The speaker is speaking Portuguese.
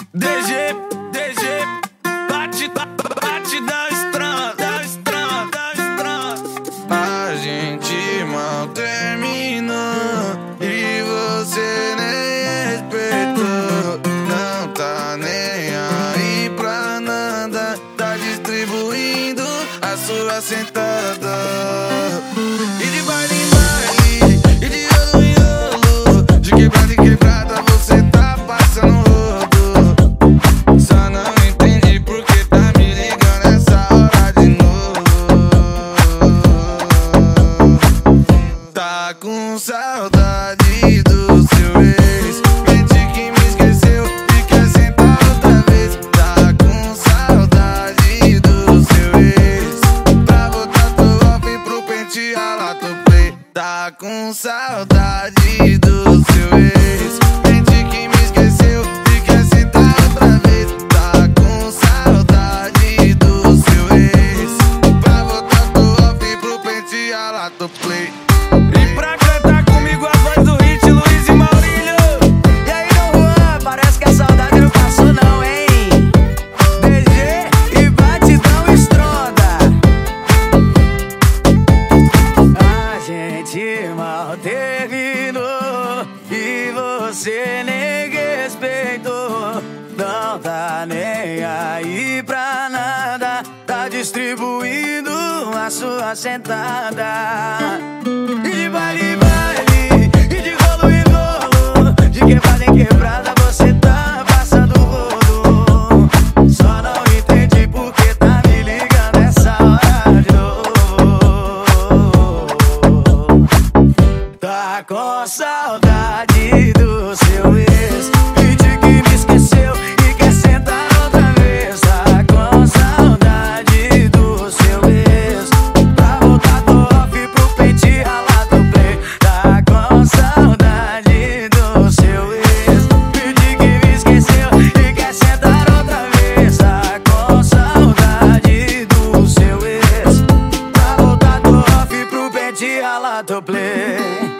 DG, bate da estrada, A gente mal terminou e você nem respeitou. Não tá nem aí pra nada, tá distribuindo a sua sentada. E de baile em baile, e de rolo em rolo, de quebrada em quebrada você tá passando rodo. Só não entendi porque tá me ligando essa hora de novo. Tá com saudade do seu ex, mente que me esqueceu e quer sentar outra vez. Tá com saudade do seu ex, pra botar teu off pro pente ralar teu play. Tá com saudade do seu ex, mente que me esqueceu e quer sentar outra vez. Tá com saudade do seu ex, pra botar teu off pro pente ralar teu play. E pra cantar comigo a voz do hit, Luiz e Maurílio. E aí, Dom Juan, parece que a saudade não passou não, hein? DG e batidão estronda. A gente mal terminou e você nem respeitou. Não tá nem aí pra nada, tá distribuindo a sua sentada. E de baile em baile, e de rolo em rolo, de quebrada em quebrada você tá passando rodo. Só não entendi porque tá me ligando essa hora de novo. Tá com saudade do seu ex, mente que me esqueceu e quer sentar outra vez. Tá com saudade do seu ex, pra voltar do off pro pente ralar do play. Tá com saudade do seu ex, mente que me esqueceu e quer sentar outra vez. Tá com saudade do seu ex, pra voltar do off pro pente ralar do play.